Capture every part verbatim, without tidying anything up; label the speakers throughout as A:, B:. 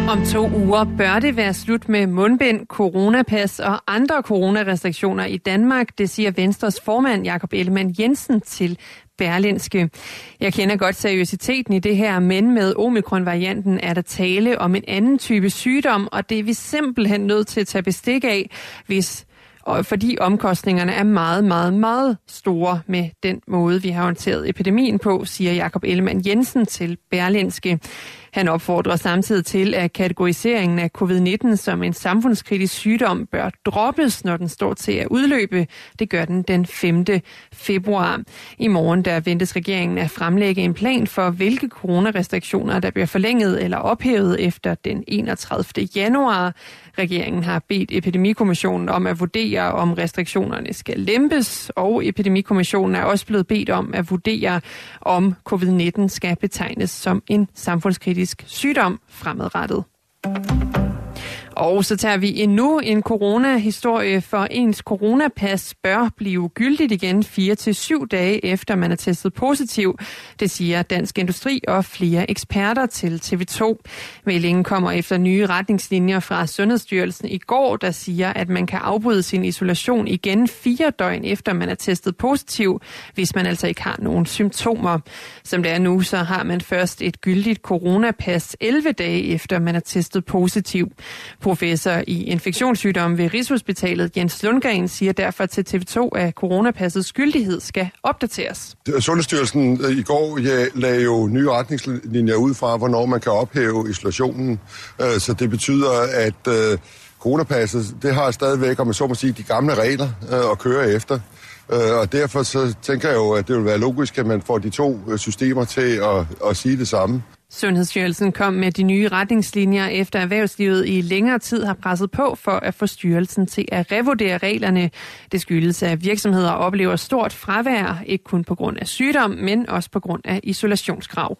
A: Om to uger bør det være slut med mundbind, coronapas og andre coronarestriktioner i Danmark, det siger Venstres formand Jakob Ellemann-Jensen til Berlingske. Jeg kender godt seriøsiteten i det her, men med omikron-varianten er der tale om en anden type sygdom, og det er vi simpelthen nødt til at tage bestik af, hvis og fordi omkostningerne er meget, meget, meget store med den måde, vi har håndteret epidemien på, siger Jakob Ellemann-Jensen til Berlingske. Han opfordrer samtidig til, at kategoriseringen af covid nitten som en samfundskritisk sygdom bør droppes, når den står til at udløbe. Det gør den den femte februar. I morgen der ventes regeringen at fremlægge en plan for, hvilke coronarestriktioner, der bliver forlænget eller ophævet efter den enogtredivte januar. Regeringen har bedt Epidemikommissionen om at vurdere, om restriktionerne skal lempes, og Epidemikommissionen er også blevet bedt om at vurdere, om covid nitten skal betegnes som en samfundskritisk sygdom fremadrettet. Og så tager vi endnu en coronahistorie, for ens coronapas bør blive gyldigt igen fire til syv dage efter man er testet positiv. Det siger Dansk Industri og flere eksperter til T V to. Meldingen kommer efter nye retningslinjer fra Sundhedsstyrelsen i går, der siger, at man kan afbryde sin isolation igen fire døgn efter man er testet positiv, hvis man altså ikke har nogen symptomer. Som det er nu, så har man først et gyldigt coronapas elleve dage efter man er testet positiv. Professor i infektionssygdomme ved Rigshospitalet Jens Lundgren siger derfor til T V to, at coronapassets gyldighed skal opdateres.
B: Sundhedsstyrelsen i går ja, lagde jo nye retningslinjer ud fra, hvornår man kan ophæve isolationen. Så det betyder, at coronapasset det har stadigvæk, om man så må sige, de gamle regler at køre efter. Og derfor så tænker jeg jo, at det vil være logisk, at man får de to systemer til at, at sige det samme.
A: Sundhedsstyrelsen kom med de nye retningslinjer efter erhvervslivet i længere tid har presset på for at få styrelsen til at revurdere reglerne. Det skyldes, at virksomheder oplever stort fravær, ikke kun på grund af sygdom, men også på grund af isolationskrav.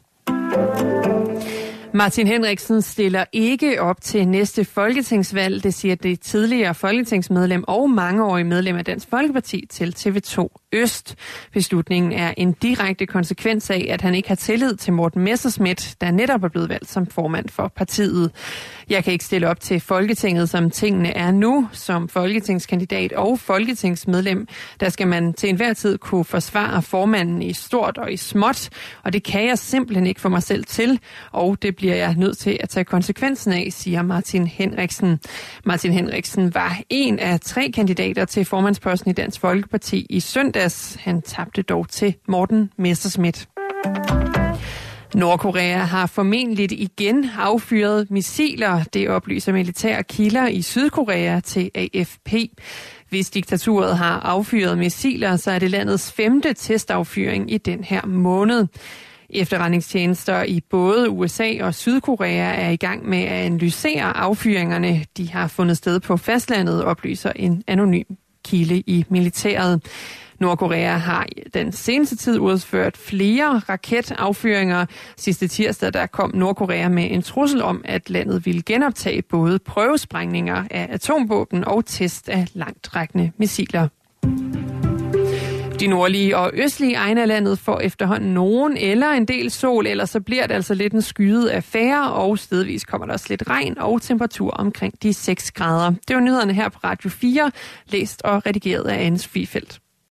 A: Martin Henriksen stiller ikke op til næste folketingsvalg, det siger det tidligere folketingsmedlem og mangeårige medlem af Dansk Folkeparti til T V to Øst. Beslutningen er en direkte konsekvens af, at han ikke har tillid til Morten Messerschmidt, der netop er blevet valgt som formand for partiet. Jeg kan ikke stille op til Folketinget, som tingene er nu. Som folketingskandidat og folketingsmedlem, der skal man til enhver tid kunne forsvare formanden i stort og i småt, og det kan jeg simpelthen ikke få mig selv til, og det bliver jeg nødt til at tage konsekvensen af, siger Martin Henriksen. Martin Henriksen var en af tre kandidater til formandsposten i Dansk Folkeparti i søndags. Han tabte dog til Morten Messerschmidt. Nordkorea har formentlig igen affyret missiler, det oplyser militære kilder i Sydkorea til A F P. Hvis diktaturet har affyret missiler, så er det landets femte testaffyring i den her måned. Efterretningstjenester i både U S A og Sydkorea er i gang med at analysere affyringerne. De har fundet sted på fastlandet, oplyser en anonym kilde i militæret. Nordkorea har den seneste tid udført flere raketaffyringer. Sidste tirsdag der kom Nordkorea med en trussel om, at landet ville genoptage både prøvesprængninger af atomvåben og test af langtrækkende missiler. De nordlige og østlige egne af landet får efterhånden nogen eller en del sol, ellers så bliver det altså lidt en skyet affære, og stedvis kommer der også lidt regn og temperatur omkring de seks grader. Det var nyhederne her på Radio fire, læst og redigeret af Anne Sofie Feldt.